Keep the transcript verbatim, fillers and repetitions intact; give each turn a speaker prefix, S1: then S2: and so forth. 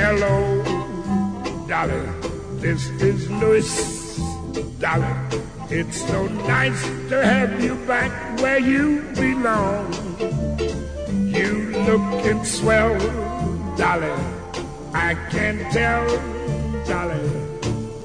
S1: Hello, Dolly, this is Louis. Dolly, it's so nice to have you back where you belong. You lookin' swell, Dolly, I can tell, Dolly.